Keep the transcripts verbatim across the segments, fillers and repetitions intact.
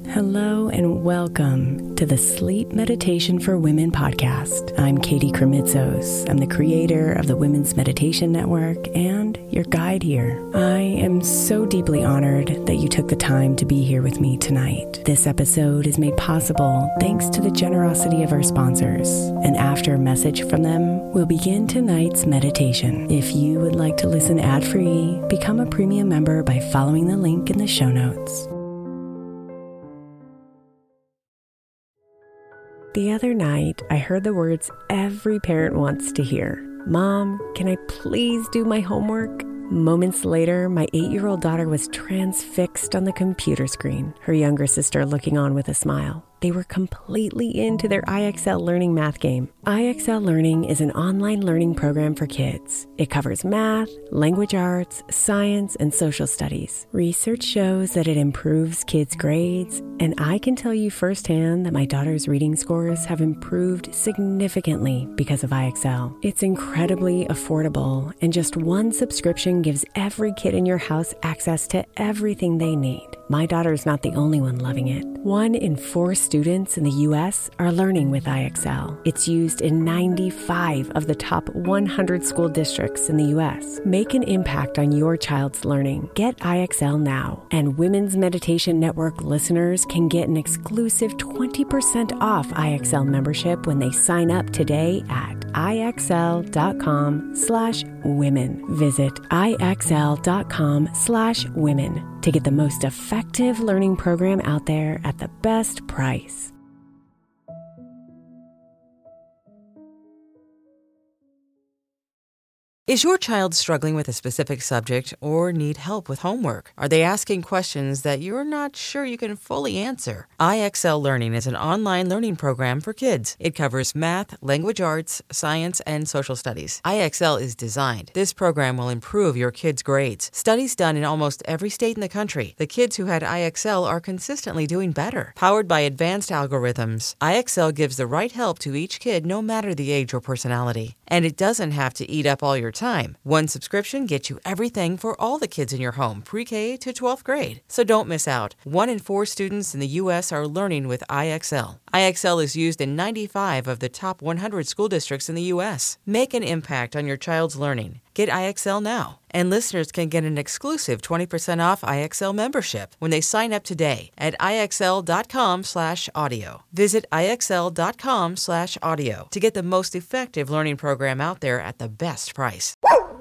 Hello and welcome to the Sleep Meditation for Women podcast. I'm Katie Kremitzos. I'm the creator of the Women's Meditation Network and your guide here. I am so deeply honored that you took the time to be here with me tonight. This episode is made possible thanks to the generosity of our sponsors. And after a message from them, we'll begin tonight's meditation. If you would like to listen ad-free, become a premium member by following the link in the show notes. The other night, I heard the words every parent wants to hear. Mom, can I please do my homework? Moments later, my eight-year-old daughter was transfixed on the computer screen, her younger sister looking on with a smile. They were completely into their I X L Learning math game. I X L Learning is an online learning program for kids. It covers math, language arts, science, and social studies. Research shows that it improves kids' grades, and I can tell you firsthand that my daughter's reading scores have improved significantly because of I X L. It's incredibly affordable, and just one subscription gives every kid in your house access to everything they need. My daughter's not the only one loving it. One in four students in the U S are learning with I X L. It's used in ninety-five of the top one hundred school districts in the U S. Make an impact on your child's learning. Get I X L now. And Women's Meditation Network listeners can get an exclusive twenty percent off I X L membership when they sign up today at IXL.com slash women. Visit IXL.com slash women to get the most effective learning program out there at the best price. Is your child struggling with a specific subject or need help with homework? Are they asking questions that you're not sure you can fully answer? I X L Learning is an online learning program for kids. It covers math, language arts, science, and social studies. I X L is designed. This program will improve your kids' grades. Studies done in almost every state in the country. The kids who had I X L are consistently doing better. Powered by advanced algorithms, I X L gives the right help to each kid no matter the age or personality. And it doesn't have to eat up all your time. One subscription gets you everything for all the kids in your home, pre-K to twelfth grade. So don't miss out. One in four students in the U S are learning with I X L. I X L is used in ninety-five of the top one hundred school districts in the U S. Make an impact on your child's learning. Get I X L now. And listeners can get an exclusive twenty percent off I X L membership when they sign up today at IXL.com slash audio. Visit IXL.com slash audio to get the most effective learning program out there at the best price.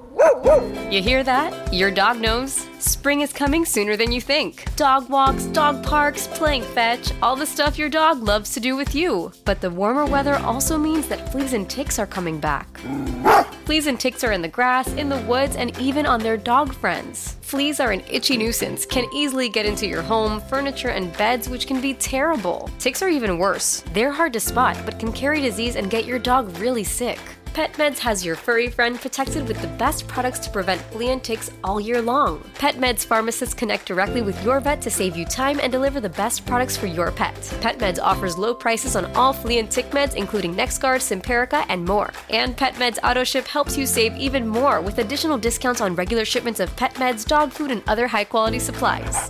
You hear that? Your dog knows. Spring is coming sooner than you think. Dog walks, dog parks, playing fetch, all the stuff your dog loves to do with you. But the warmer weather also means that fleas and ticks are coming back. Fleas and ticks are in the grass, in the woods, and even on their dog friends. Fleas are an itchy nuisance, can easily get into your home, furniture, and beds, which can be terrible. Ticks are even worse. They're hard to spot, but can carry disease and get your dog really sick. PetMeds has your furry friend protected with the best products to prevent flea and ticks all year long. PetMeds pharmacists connect directly with your vet to save you time and deliver the best products for your pet. PetMeds offers low prices on all flea and tick meds, including NexGard, Simparica, and more. And PetMeds AutoShip helps you save even more with additional discounts on regular shipments of pet meds, dog food, and other high-quality supplies.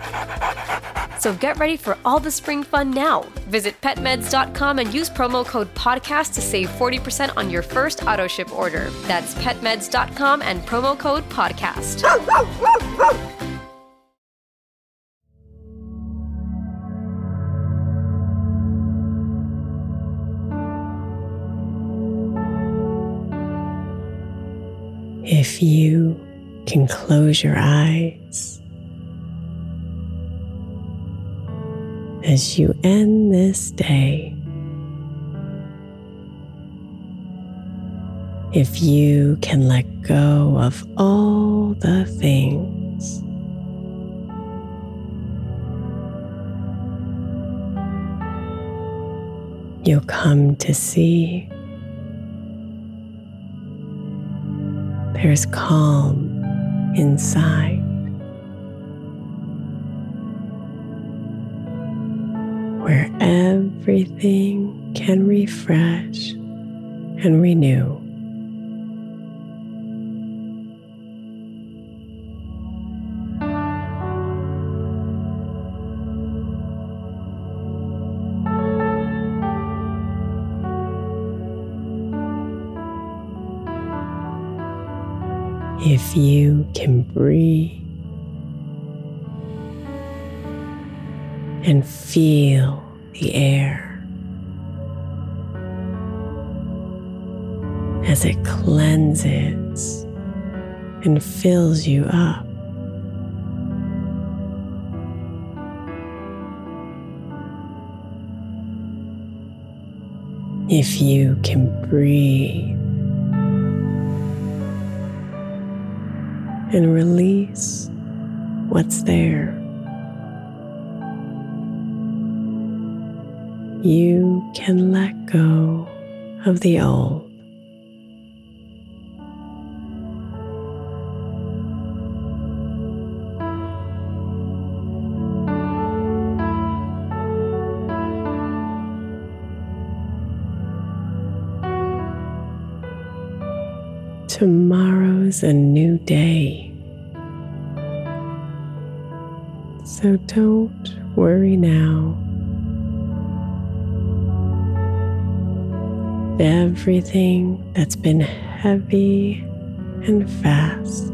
So get ready for all the spring fun now. Visit petmeds dot com and use promo code podcast to save forty percent on your first auto ship order. That's petmeds dot com and promo code podcast. If you can close your eyes as you end this day, if you can let go of all the things you'll come to see there's calm inside. Where everything can refresh and renew. If you can breathe and feel the air as it cleanses and fills you up. If you can breathe and release what's there, you can let go of the old. Tomorrow's a new day, so don't worry now. Everything that's been heavy and fast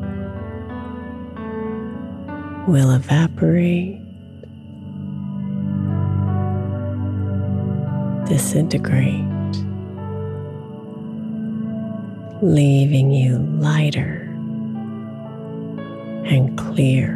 will evaporate, disintegrate, leaving you lighter and clear.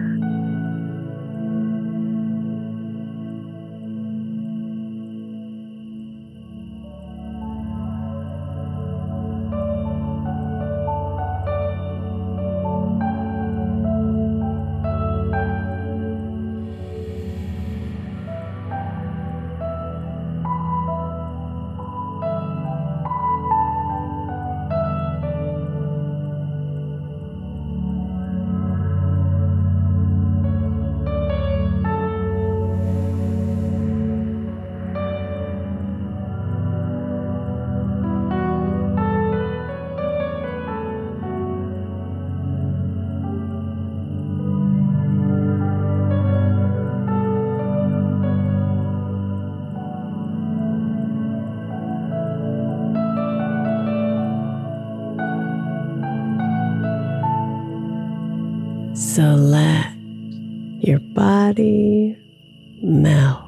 So let your body melt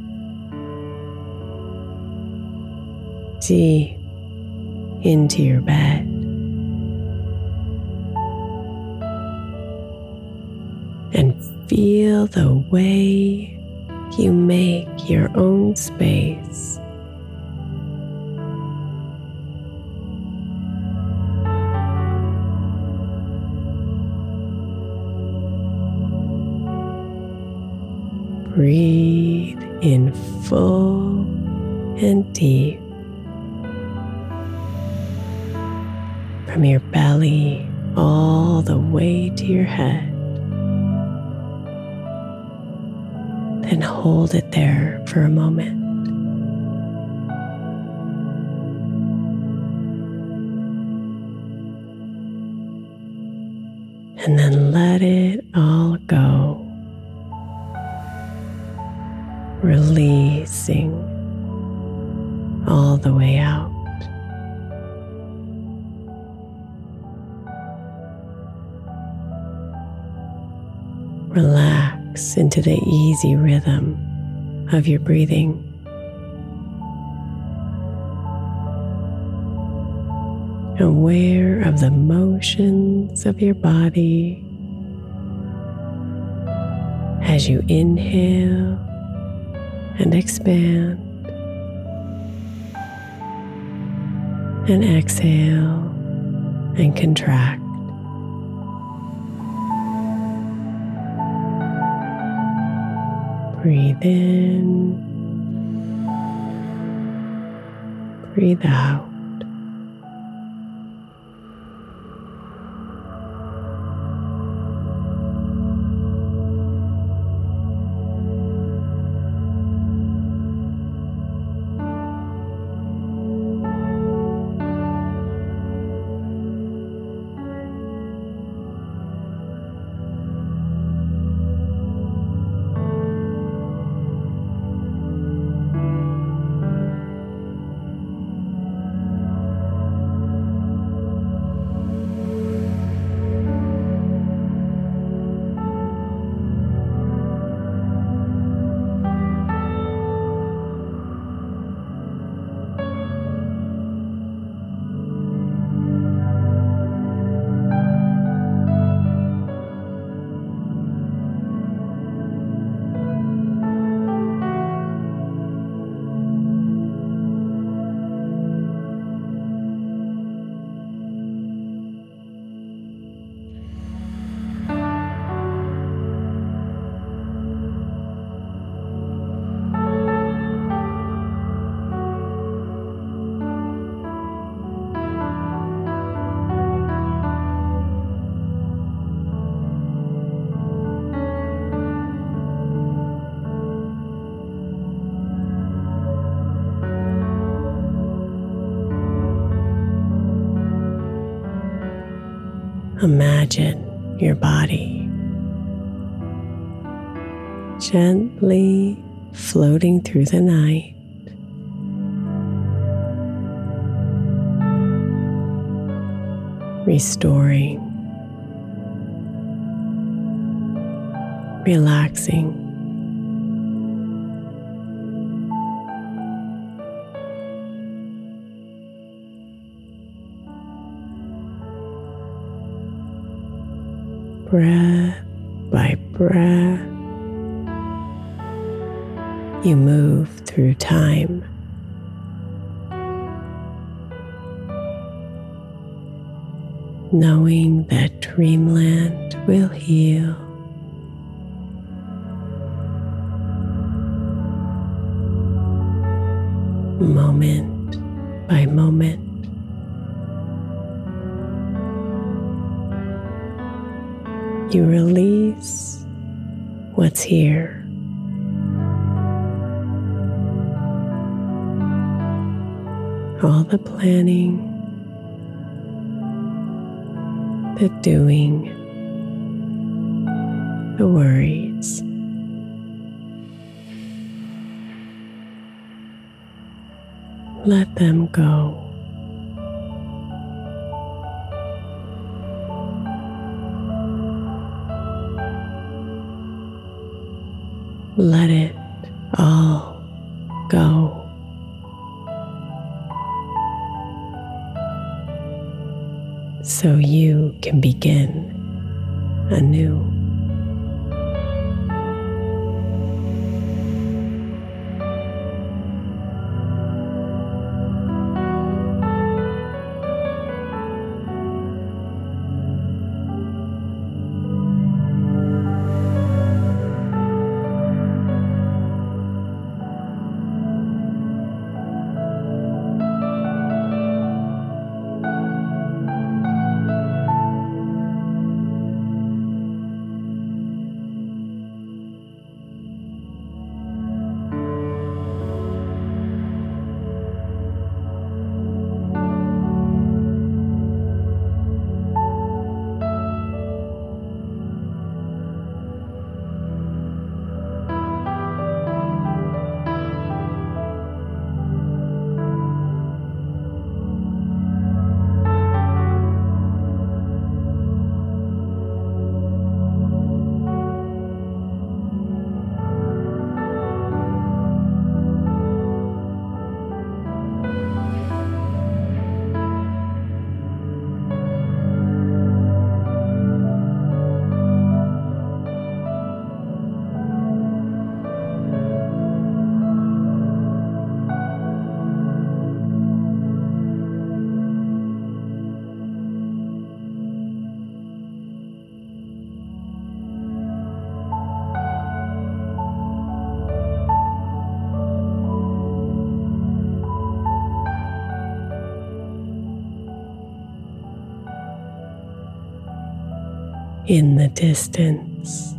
deep into your bed. And feel the way you make your own space. Breathe in full and deep from your belly all the way to your head. Then hold it there for a moment. And then let it all go. Releasing all the way out. Relax into the easy rhythm of your breathing. Aware of the motions of your body as you inhale and expand, and exhale and contract. Breathe in, breathe out. Imagine your body gently floating through the night, restoring, relaxing, breath by breath, you move through time. Knowing that dreamland will heal. Moment by moment. You release what's here. All the planning, the doing, the worries. Let them go. Let it all go. So you can begin anew. In the distance,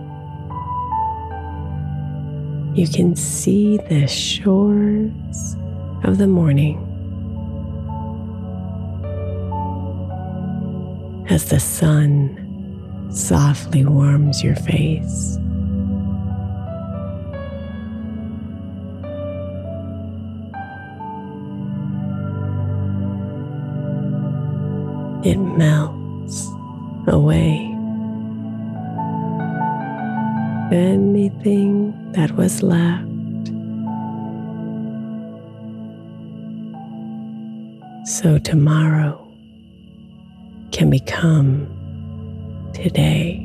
you can see the shores of the morning as the sun softly warms your face. It melts away anything that was left. So tomorrow can become today.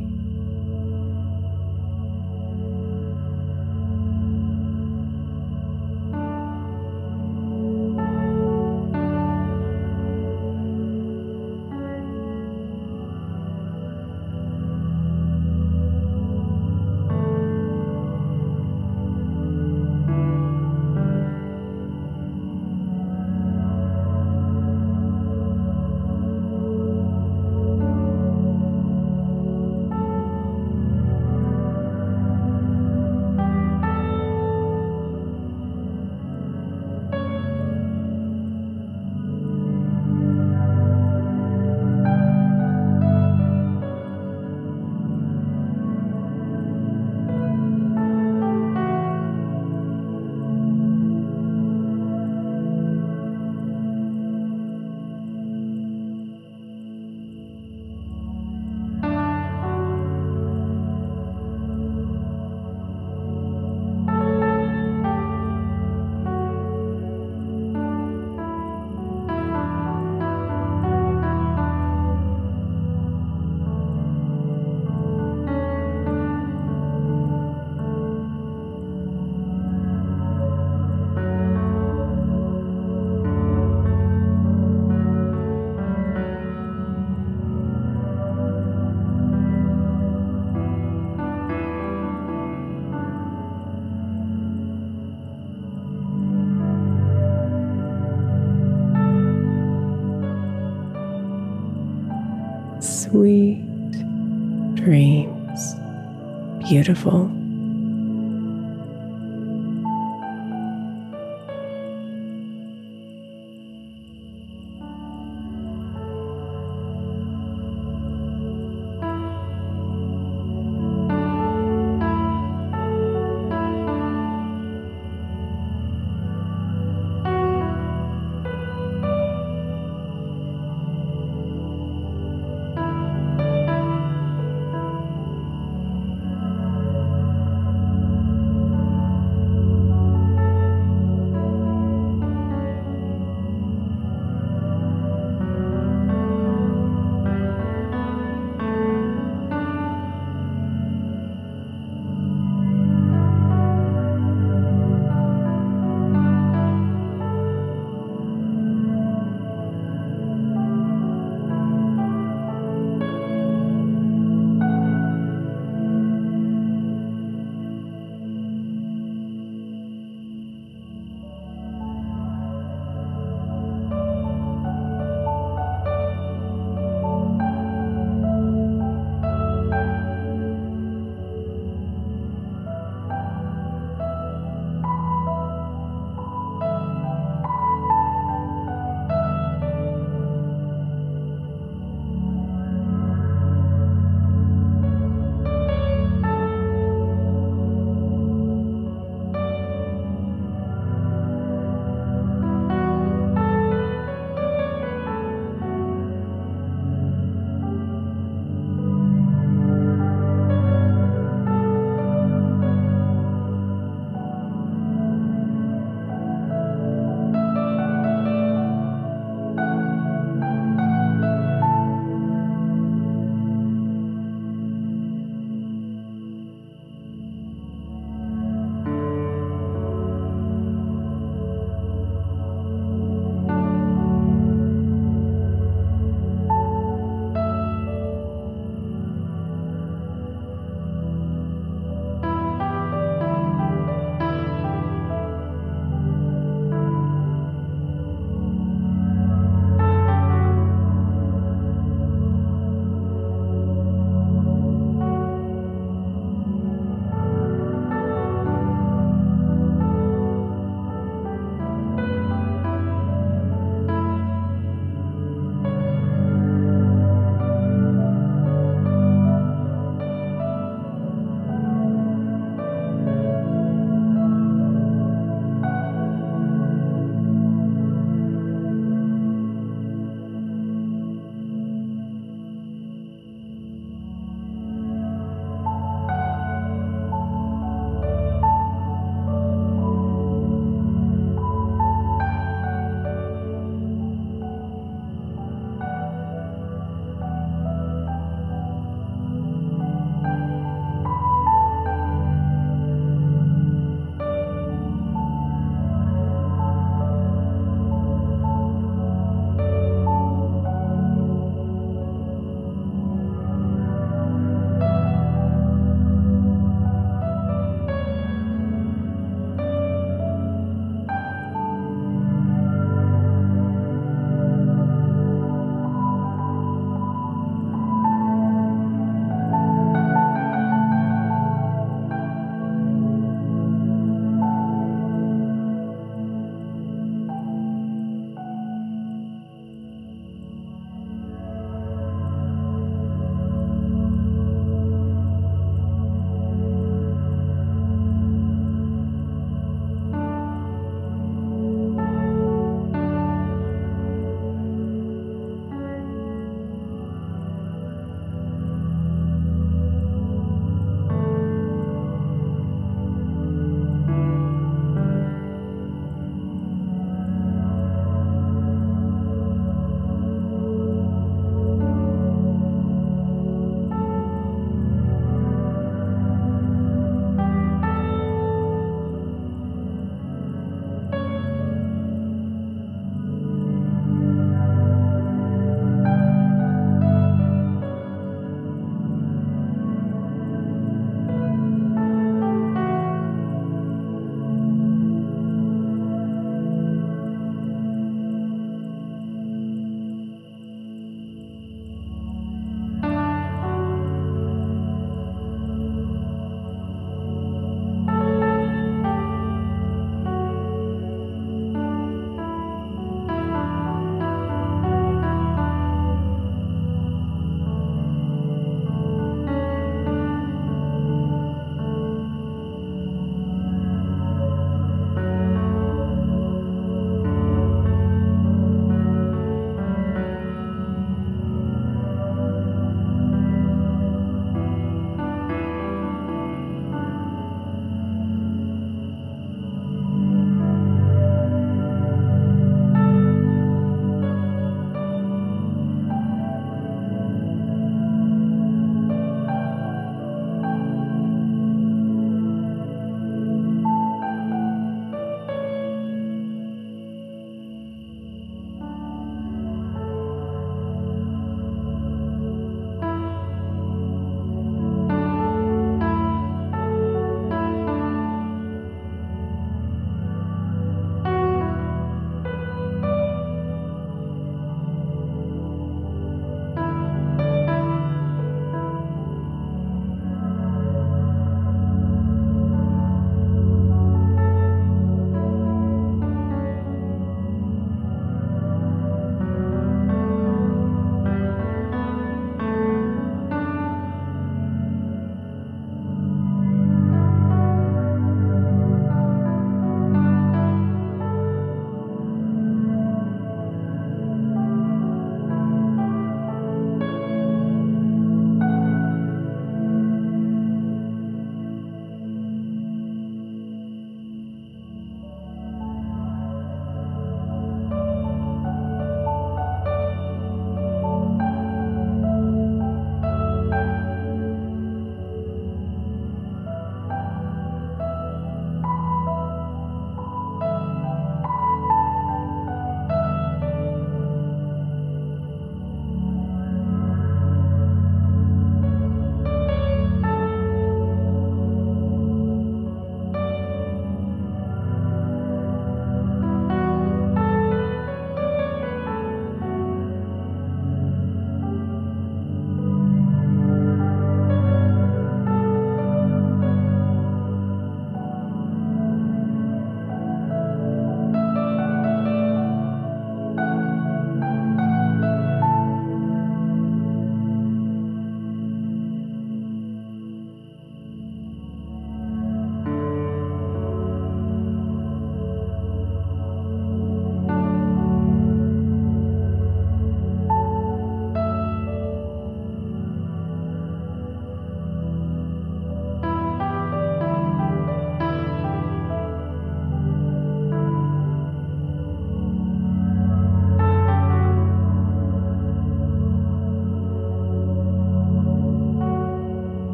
Sweet dreams. Beautiful.